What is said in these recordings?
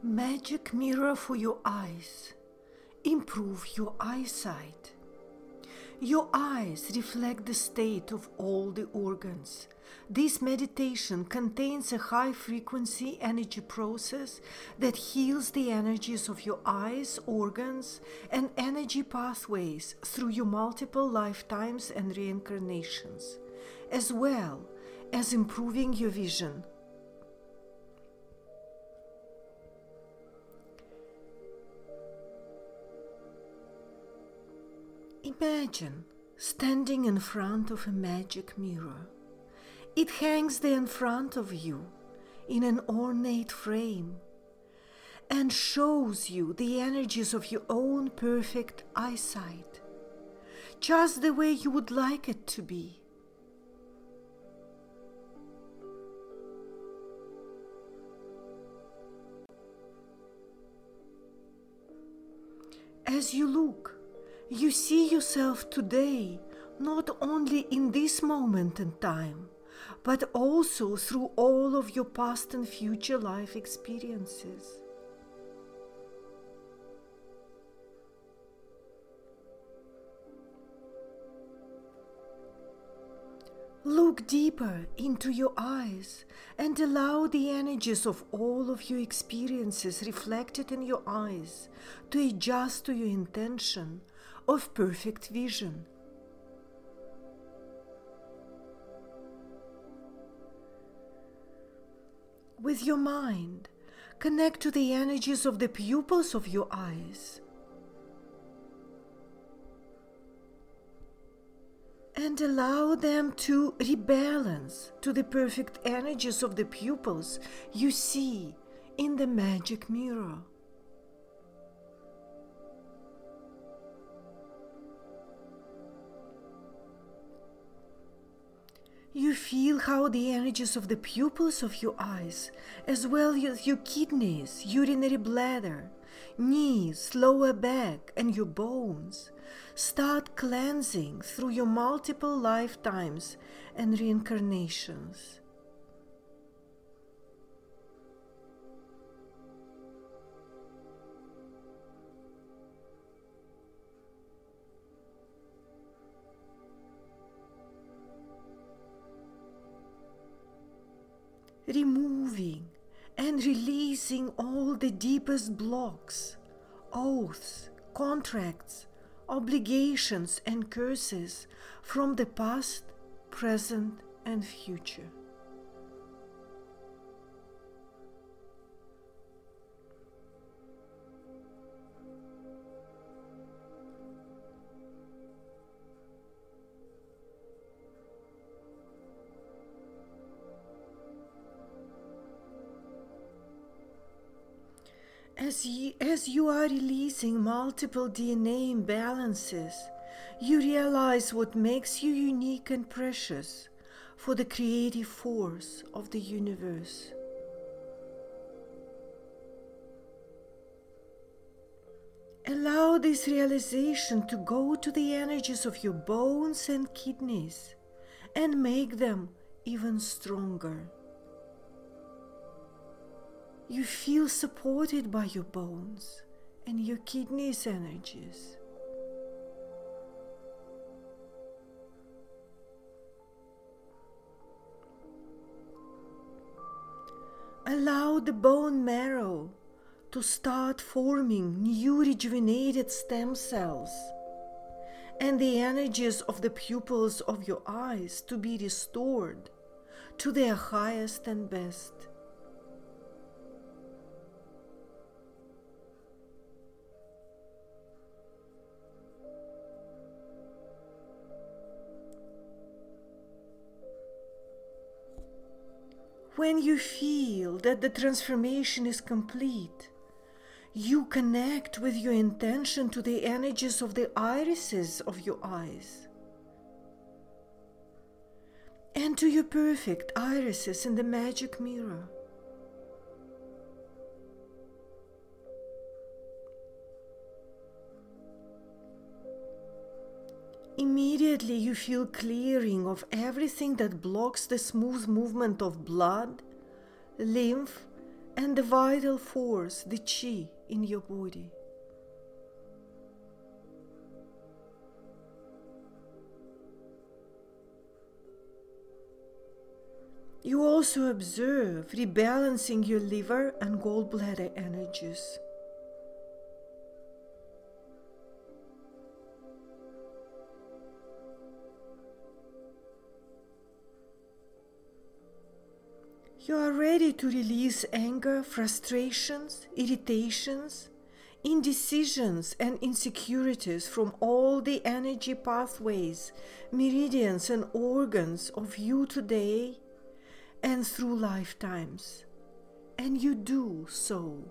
Magic mirror for your eyes. Improve your eyesight. Your eyes reflect the state of all the organs. This meditation contains a high-frequency energy process that heals the energies of your eyes, organs, and energy pathways through your multiple lifetimes and reincarnations, as well as improving your vision. Imagine standing in front of a magic mirror. It hangs there in front of you in an ornate frame and shows you the energies of your own perfect eyesight, just the way you would like it to be. As you look, you see yourself today, not only in this moment in time, but also through all of your past and future life experiences. Look deeper into your eyes and allow the energies of all of your experiences reflected in your eyes to adjust to your intention of perfect vision. With your mind, connect to the energies of the pupils of your eyes and allow them to rebalance to the perfect energies of the pupils you see in the magic mirror. You feel how the energies of the pupils of your eyes, as well as your kidneys, urinary bladder, knees, lower back, and your bones, start cleansing through your multiple lifetimes and reincarnations. Removing and releasing all the deepest blocks, oaths, contracts, obligations, and curses from the past, present, and future. As you are releasing multiple DNA imbalances, you realize what makes you unique and precious for the creative force of the universe. Allow this realization to go to the energies of your bones and kidneys and make them even stronger. You feel supported by your bones and your kidneys' energies. Allow the bone marrow to start forming new rejuvenated stem cells and the energies of the pupils of your eyes to be restored to their highest and best. When you feel that the transformation is complete, you connect with your intention to the energies of the irises of your eyes and to your perfect irises in the magic mirror. Immediately you feel clearing of everything that blocks the smooth movement of blood, lymph, and the vital force, the Qi, in your body. You also observe rebalancing your liver and gallbladder energies. You are ready to release anger, frustrations, irritations, indecisions, and insecurities from all the energy pathways, meridians, and organs of you today and through lifetimes. And you do so.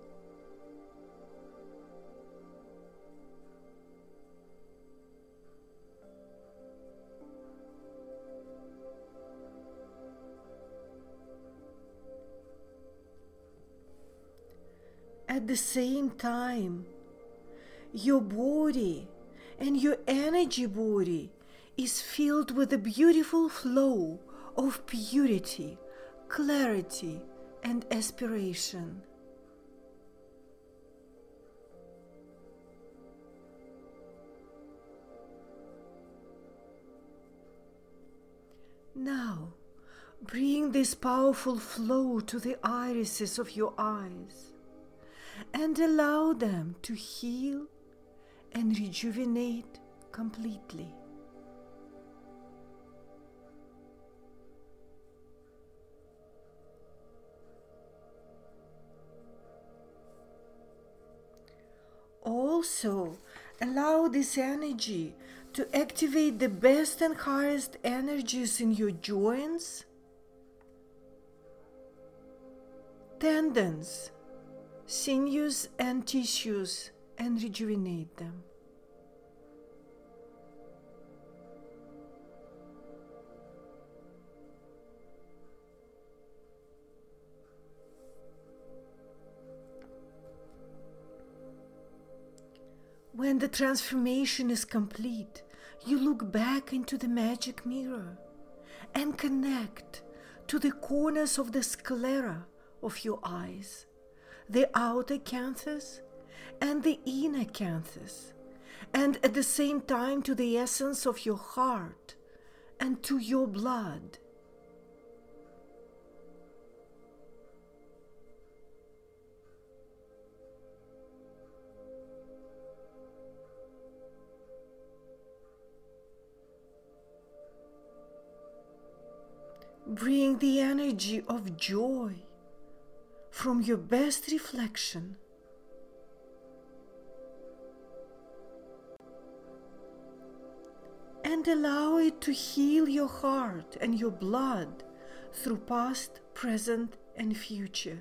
At the same time, your body and your energy body is filled with a beautiful flow of purity, clarity, and aspiration. Now, bring this powerful flow to the irises of your eyes and allow them to heal and rejuvenate completely. Also, allow this energy to activate the best and highest energies in your joints, tendons, sinews, and tissues, and rejuvenate them. When the transformation is complete, you look back into the magic mirror and connect to the corners of the sclera of your eyes, the outer canthus and the inner canthus, and at the same time to the essence of your heart and to your blood. Bring the energy of joy from your best reflection and allow it to heal your heart and your blood through past, present, and future.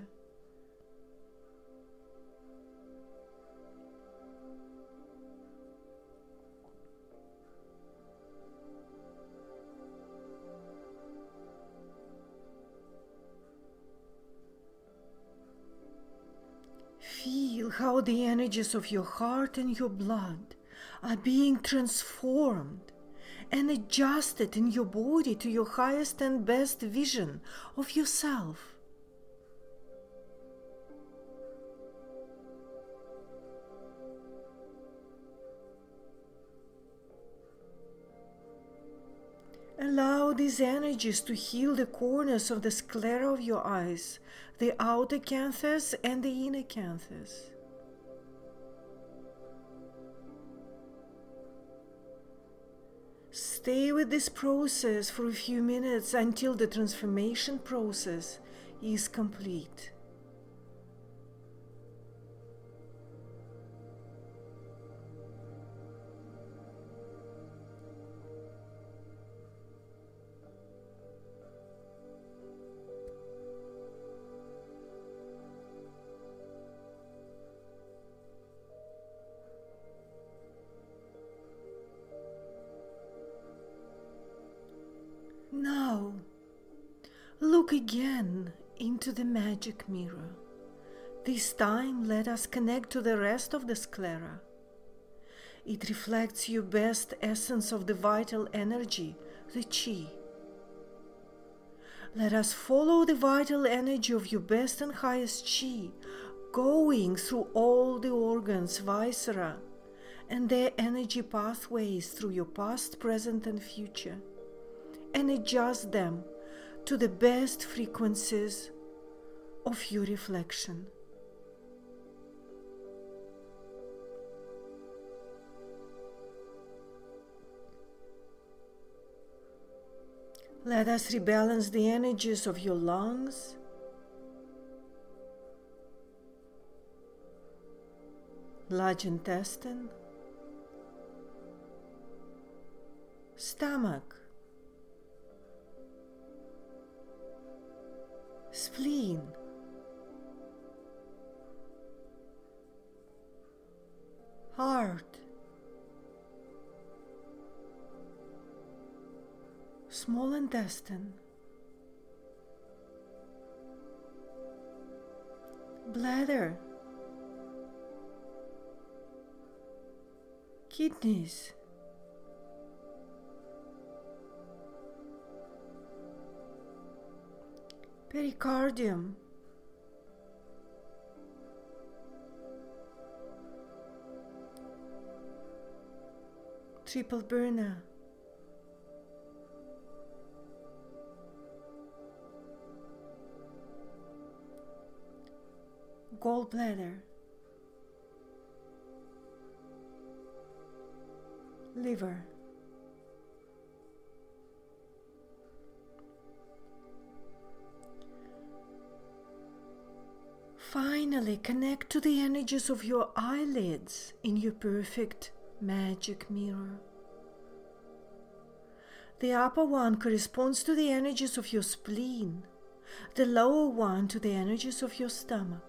Feel how the energies of your heart and your blood are being transformed and adjusted in your body to your highest and best vision of yourself. Allow these energies to heal the corners of the sclera of your eyes, the outer canthus and the inner canthus. Stay with this process for a few minutes until the transformation process is complete. Now, look again into the magic mirror. This time, let us connect to the rest of the sclera. It reflects your best essence of the vital energy, the Qi. Let us follow the vital energy of your best and highest chi, going through all the organs, viscera, and their energy pathways through your past, present, and future, and adjust them to the best frequencies of your reflection. Let us rebalance the energies of your lungs, large intestine, stomach, spleen, heart, small intestine, bladder, kidneys, pericardium, triple burner, gallbladder, liver, finally connect to the energies of your eyelids in your perfect magic mirror. The upper one corresponds to the energies of your spleen, the lower one to the energies of your stomach.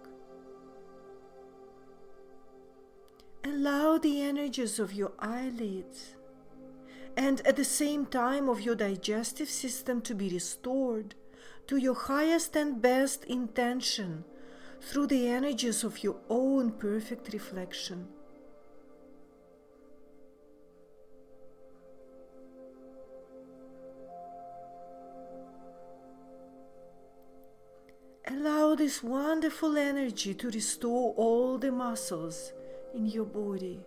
Allow the energies of your eyelids and at the same time of your digestive system to be restored to your highest and best intention through the energies of your own perfect reflection. Allow this wonderful energy to restore all the muscles in your body.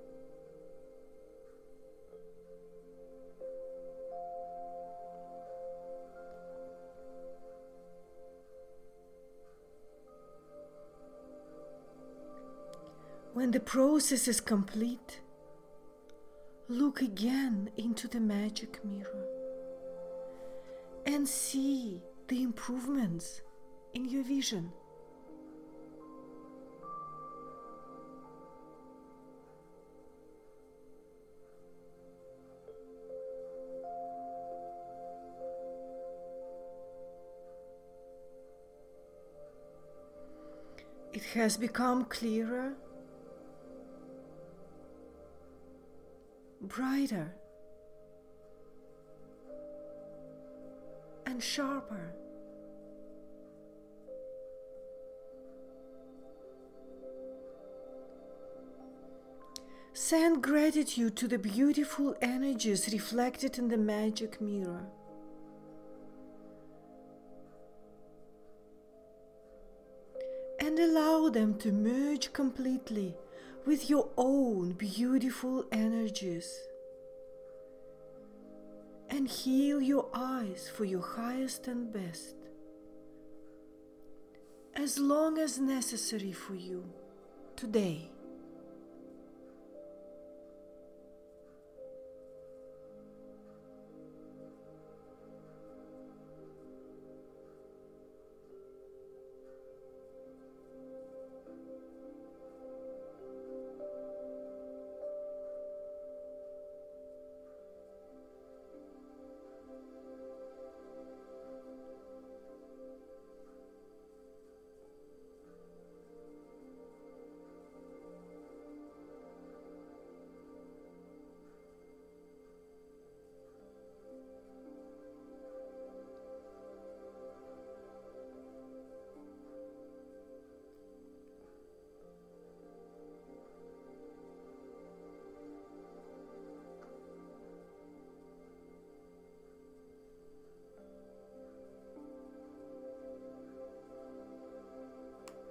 When the process is complete, look again into the magic mirror and see the improvements in your vision. It has become clearer, brighter, and sharper. Send gratitude to the beautiful energies reflected in the magic mirror. And allow them to merge completely with your own beautiful energies. And heal your eyes for your highest and best, as long as necessary for you today.